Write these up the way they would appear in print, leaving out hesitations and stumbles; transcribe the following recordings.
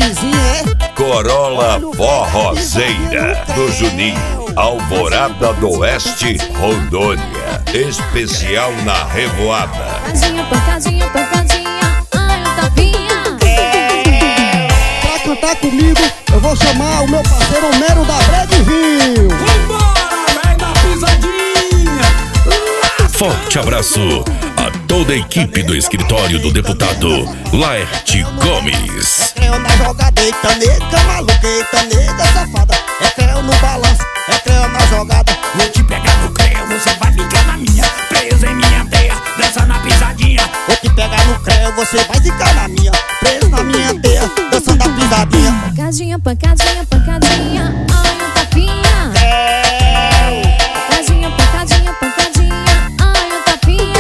vizinha, é? Corolla Forrozeira do Juninho, Alvorada do Oeste, Rondônia. Especial na Revoada. Pancadinha, pancadinha, pancadinha, ai o tapinha. Pra cantar comigo, eu vou chamar o meu parceiro Homero da Bredville. Vambora, vem da pisadinha. Forte abraço a toda a equipe do escritório do deputado Laerte Gomes. É creu na jogada, eita nega, maluca, eita nega, safada. É creu no balanço, é creu na jogada. Vou te pegar no creu, você vai ficar na minha. Preso em minha teia, dança na pisadinha. Vou te pegar no creu, você vai ficar na minha. Preso na minha teia, dançando a pisadinha. Pancadinha, pancadinha, pancadinha, ai o tapinha. Pancadinha, pancadinha, pancadinha, ai o tapinha.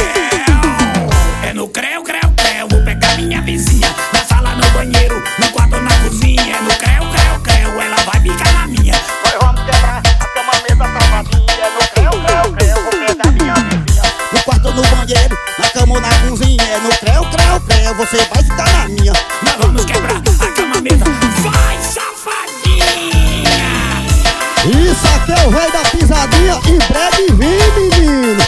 É no creu, creu, creu. Vou pegar minha vizinha. Na sala, no banheiro, no quarto, na cozinha. É no creu, creu, creu. Ela vai ficar na minha. Nós vamos quebrar a cama, mesa, safadinha. No creu, creu, creu, vou pegar minha vizinha. No quarto, no banheiro, na cama ou na cozinha. É no creu, creu, creu, você vai ficar na minha. Nós vamos quebrar a cama, mesa. Vai, safadinha. Isso aqui é o rei da pisadinha e Bredville, menino.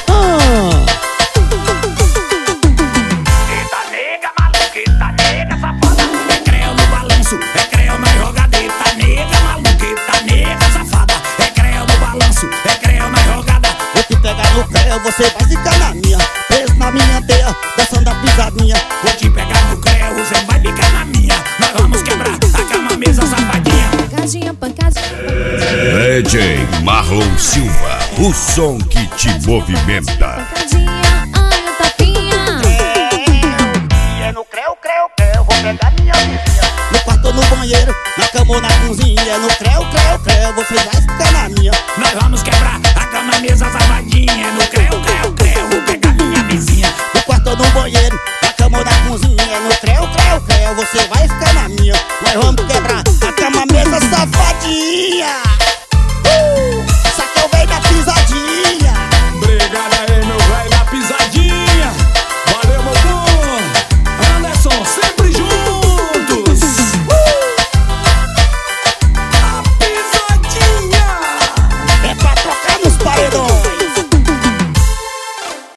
Eita nega, maluca, eita nega, safada. É creu no balanço, é creu na jogada. Eita nega, maluca, eita nega, safada. É creu no balanço, é creu na jogada. Vou te pegar no creu, você vai ficar na minha. Preso na minha teia, dançando a pisadinha. Vou te pegar no creu, você vai ficar na minha. Nós vamos quebrar a cama, mesa, safadinha. Pancadinha, pancadinha. DJ Marlon Silva, o som que te movimenta. Pancadinha, ai o tapinha. E é no creu, creu, creu, vou pegar minha vizinha. No quarto ou no banheiro, na cama ou na cozinha. É no creu, creu, creu, você vai ficar na minha. Nós vamos quebrar a cama, mesa, safadinha. No creu, creu, creu, vou pegar minha vizinha. No quarto ou no banheiro, na cama ou na cozinha. É no creu, creu, creu, você vai ficar na minha. Nós vamos